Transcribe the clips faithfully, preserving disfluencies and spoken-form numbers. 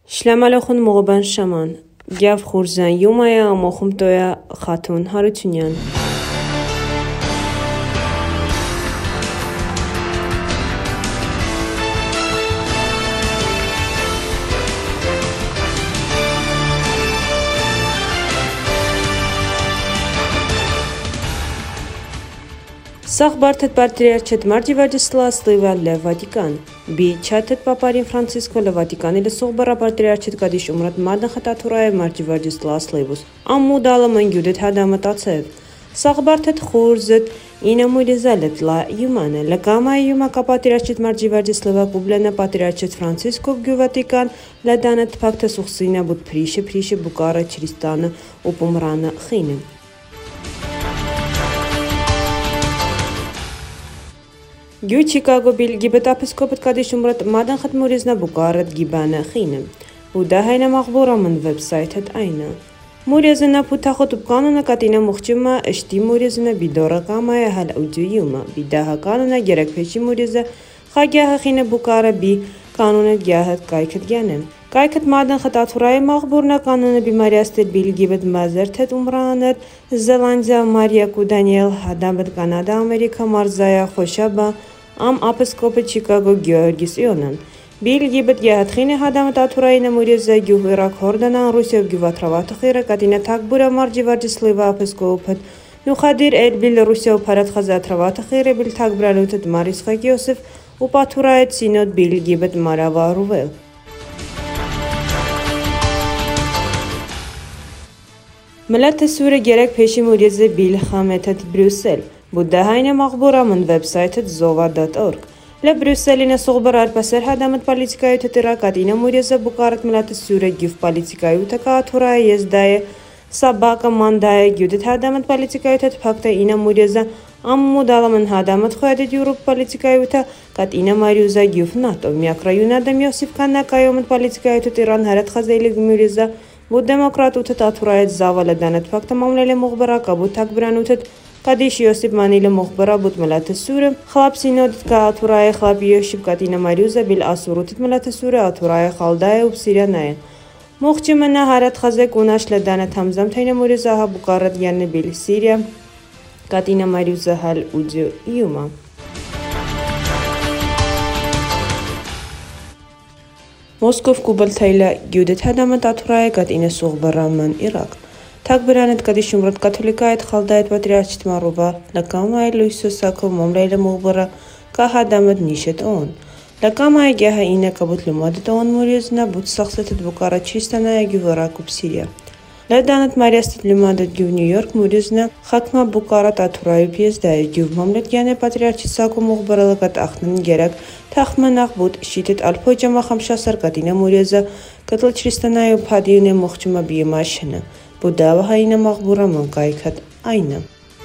Շլամալոխուն մողոբան շաման, գյավ խուրզան յումայա ամոխում տոյա խաթուն հարությունյան։ Սաղ բարթետ պարտիրիարչետ մարջի վաջսլա սլիվա լե Վատիկան, բի չաթետ պապարին Ֆրանցիսկո լե Վատիկանի լե սող բարա պարտիրիարչետ կադիշ ումրատ մարդն խտաթուրայ մարջի վաջսլա սլիվուս, ամմուդալը մնգյուդետ հադամը տացև։ Սաղ բարթետ խուրզետ ինը մույրեզալետ լա յումանը, լկամայ յումա կա պարտիրիարչետ մարջի վաջսլվա կուբլենը պարտիրիարչետ Ֆրանցիսկո գյու Վատիկան, լեդանետ պակտը սուխսինա բուտ պրիշը պրիշը բուկարը չրիստանը ուպումրանը խինը։ Գյու Չիկագո բիլ գիբետապիսկոպետ կադիշ ումրատ մադան խտ մուրիզնա բուկարդ գիբանը խինը, ուդա հայնա մաղբոрамын վեբսայթետ այնը։ Մուրիզնա պութախոտ կանոնը կատինա մուխճիմա ըշտի մուրիզնա բիդորա կամայա հալ ուդյույումա, բիդահա կանոնը գերակվեչի մուրիզը, խագյահը խինը բուկարը բի կանոնը գյահըտ կայքըտ գյանեմ։ Կայքըտ մադան խտ աթուրայի մաղբորնա կանոնը բիմարիաստետ բիլ գիբետ մազերթետ ումրանետ, Զելանդիա, Մարիակու, Դանիել, հադամբետ Կանադա, Ամերիկա, Մարզայա, Խոշաբա, Am ապիսկոպը Չիկագո Գյորգիս Իոնան, Բիլ գիբետ գյահտխին է հադամըտ աթուրայինը մուրիզը գյուհ Իրակ հորդանան Ռուսիով գյուվաթրավաթը խիրը կատինը թակբուրա մարջի վաջսլիվա ապիսկոպըտ, նուխադիր էլ բիլ Ռուսիով պարատխազը աթրավաթը խիրը բիլ թակբրանութըտ Մարիս Ֆագիոսիվ ու պաթուրայետ սինոտ բիլ գիբետ մարավարուվել։ Մլատը սուրը գերակ պեշի մուրիզը բիլ խամետըտ Բրյուսել, Բուդդահայնը մաղբոрамын վեբսայթըտ զովա դոտ օրգ։ Լե Բրյուսելինը սողբար արպասեր հադամըտ պալիցիկայութը տիրակատինը մուրիզը բուկարըտ մլատը սուրը գյուվ պալիցիկայութը կաթուրայը եզդայը, սաբակը մանդայը գյուդետ հադամըտ պալիցիկայութը պակտը ինը մուրիզը ամմուդալամն հադամըտ խոյադետ յուրուպ պալիցիկայութը կատ ինը մարյուզա գյուվ նատո, միակրայունադը միոսիվ կաննակայոմըտ պալիցիկայութը տիրան հարատ խազայլի մուրիզը, Բու դեմոկրատութը տաթուրայետ զավալը դանետ պակտը մամլել է մողբրակա բու թակբրանութը Կադիշ Յոսիպ մանիլը մողբրա բուտ մլատը սուրը, խլապ սինոդիտ կա աթուրայը խլապ Յոշիպ կատինը մարյուզը բիլ ասուրութիտ մլատը սուրը աթուրայը խալդայը ու սիրյանայը։ Մողջի մնա հարատ խազեք ունաշ լդանը թամզամ թայնը մուրիզը ահա բուկարատ յաննը բիլ Սիրիա, կատինը մարյուզը հալ ուձյու յումա։ Մոսկով կուբլ թայլա գյուդետ հադամը տաթուրայը կատինը սողբարամն Իրակ։ Թակբրանետ կադիշ ումրատ կաթոլիկայետ խալդայետ պատրիարչիտ մարուվա, լակամայ լույսոսակով մամլայլը մողբարա կա հադամըտ նիշետ օն։ Լակամայ գյահը ինը կաբուտ լումադետ օն մուրիզնա բուտ սախսետետ բուկարա չիստանայը գյուվարակուբ Սիրիա։ Լեդանետ մարիաստետ լումադետ գյուվ Նյու Յորք մուրիզնա խակմա բուկարա տաթուրայուբ եզդայը գյուվ մամլետ գյանե պատրիարչիտ սակո մողբարալը կատ ախնն գերակ թախմնախ բուտ շիտետ ալփոջամա խամշասար կատինը մուրիզը կտլ չիստանայու փադիյնե մողջումա բիեմաշնը։ Բուդավը հայինը մաղբուрамն կայքըտ այնը։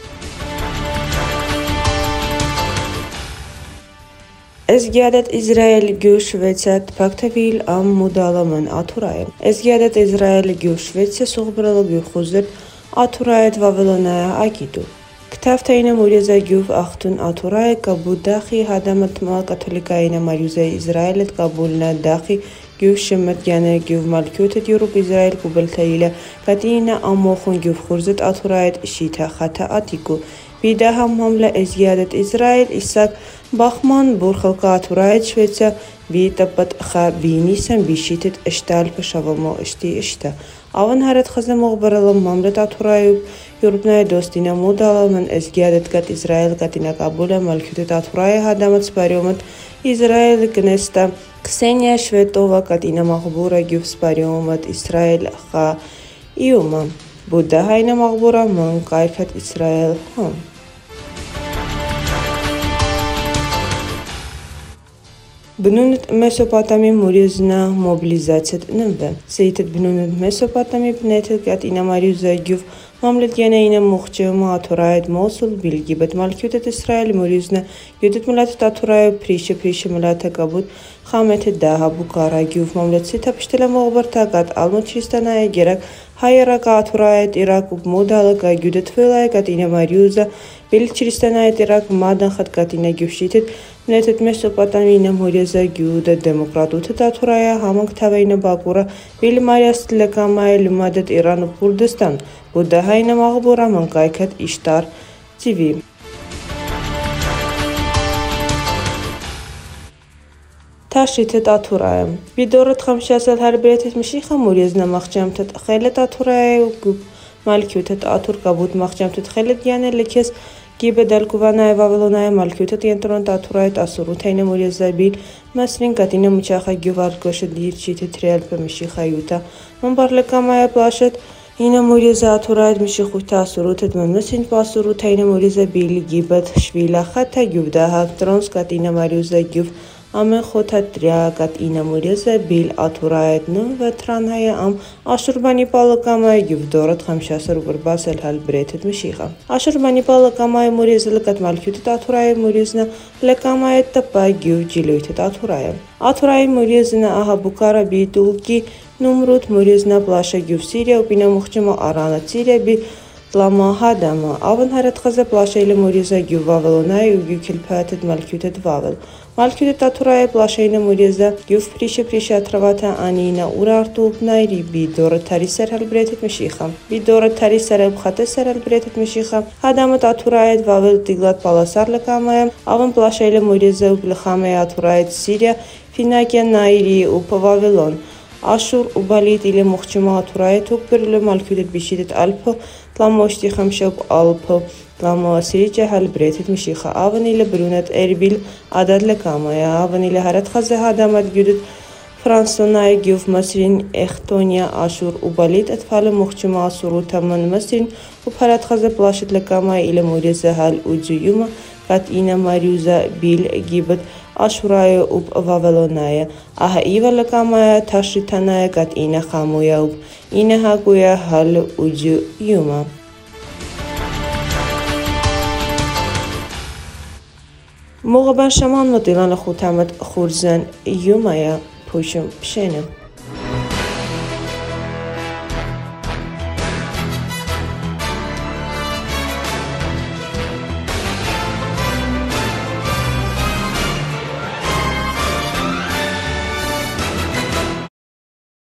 Էզգյադետ Իզրայել գյուվ Շվեցիատ պակտավիլ ամ մուդալամն աթուրայը։ Էզգյադետ Իզրայել գյուվ Շվեցիա սողբրալը գյուվ խուզետ աթուրայետ վավելոնայը ակիտու։ Կտավթայինը մուրիզա գյուվ ախտուն աթուրայը կաբուդախի հադամըտ կաթոլիկայինը մարյուզա Իզրայելետ կաբուլնա դախի գյուվ շմըտ գյանը գյուվ մալքյութետ յուրուպ Իզրայել կուբլթայիլը կատինը ամոխուն գյուվ խուրզետ աթուրայետ շիթա խաթա ատիկու բիդահա մամլը էզգյադետ Իզրայել իսակ բախման բուրխլկա աթուրայետ Շվեցիա բիտապտ խա բինիսն բիշիթետ ըշտալ պշավոմո ըշտի ըշտա ավն հարատ խզը մողբարալը մամլետ աթուրայուբ յուրուպնայ դոստինա մուդալամն էզգյադետ կատ Իզրայել կատինա կաբուլը մալքյութետ աթուրայը հադամըտ սպարյոմըտ Իզրայել կնեստա Քսենիա Շվետովա կատինա մաղբուրա գյուվ սպարյոմըտ Իսրայել խա իումը, բուդդա հայնը մաղբուрамն կայքըտ Իսրայել հոմ։ Բնունետ Մեսոպոտամի մուրիզնա մոբիլիզացիետ նմվե, սեյթետ բնունետ Մեսոպոտամի բնետետ կատինա մարյուզա գյուվ մամլետ յանայինը մուխջեումը աթուրայետ մոսուլ բիլ գիբետ մալքյութետ Իսրայել մուրիզնա գյուդետ մլատետ աթուրայը պրիշը պրիշը մլատը կաբուտ խամեթետ դահա բուկարա գյուվ մամլետ սիթա պշտելը մողբարտակատ ալմոտ չիստանայը գերակ հայերակա աթուրայետ Իրակ ու մոդալը կա գյուդետ վելայը կատինա մարյուզա բիլ չիստանայետ Իրակ մադան խատ կատինա գյուվ շիթետ Նետետ մեզ սոպատամինը մորեզա գյուդը դեմոկրատութը տաթուրայա համանք թավայնը բակուրը վիլմարյաս լեկամայ լումադետ Իրան ու Քուրդստան բուդահայնը մաղբորա մանկայքət իշտար ծիվի Թաշիթը տաթուրայը Վիդորըտ խամշասել հարբերեթետ մշիխա մորեզնա մաղճամթետ խելետ տաթուրայը ու գուպ մալքյութետ աթուր կաբուտ մաղճամթետ խելետ յանելը քես Գիբե դալկուվանայ վավելոնայ մալքյութետ ենտրոն տաթուրայետ ասուրութ այնը մորեզաբիլ մասրին կատինը մուչախա գյուվար գոշը դիրչիթը թրիալպը մշիխա յուտա մամբարլեկամայը պլաշետ Ինը մորեզա աթուրայետ մշիխույթը ասուրութետ մամնասին պասուրութ այնը մորեզաբիլ գիբետ շվիլա խաթա գյուվդահա տրոնս կատինը մարյուզա գյուվ Ամեն խոթատրյա կատ ինը մորեզը բիլ աթուրայետ նմ վետրանհայը ամ աշուրբանի պալակամայ գյուվդորըտ խամշասր ու գրբասել հալ բրեթետ մշիխա Աշուրբանի պալակամայ մորեզը լկատ մալքյութետ աթուրայը մորեզնը լեկամայը տպա գյուվ ջիլույթետ աթուրայը Աթուրայը մորեզնը ահա բուկարա բի տուլկի նումրութ մորեզնը պլաշը գյուվ սիրիա ու պինա մուխճիմը արանը ծիրիա բի Լամա հադամը ավն հարատ խզը պլաշեյլը մորեզա գյուվ վավելոնայ ու գյուքիլ պայաթետ մալքյութետ վավել Մալքյութետ տաթուրայը պլաշեյնը մորեզա գյուվ պրիշը պրիշը ատրավաթա անինա ուր արտուպնայրի բի դորը թարիսեր հալ բրեթետ մշիխա Բի դորը թարիսեր էլ բխատեսեր հալ բրեթետ մշիխա Հադամը տաթուրայետ վավել տիգլատ պալասար լկամայը ավն պլաշեյլը մորեզա ու պլխամայ աթուրայետ սիրիա ֆինակյա նայրի ու պվավելոն Աշուր ու բալիտ իլը մուխճիմը աթուրայետ ուկ բրլը մալքյութետ բիշիտետ ալպը Տլամոշտի խամշոպ ալպը Տլամասիրիջը հալ բրեթետ մշիխա ավն իլը բրունետ էրբիլ ադად լկամայը ավն իլը հարատ խազը հադամատ գյուդետ Ֆրանսոնայ գյուվ մասրին էխտոնյա աշուր ու բալիտ ըտվալը մուխճիմը ասուրութամն մասրին ու հարատ խազը պլաշետ լկամայը իլը մորեզը հալ ու ջույումը կատ ինը մարյուզա բիլ գիբետ Աշուրայը ուպ վավելոնայը ահա իվը լկամայը թաշրիթանայը կատ ինը խամույա ուպ ինը հակույա հալ ու ջույումը Մողաբան շաման մոտիլանը խութամըտ խուրզան յումայա փուշում պշենը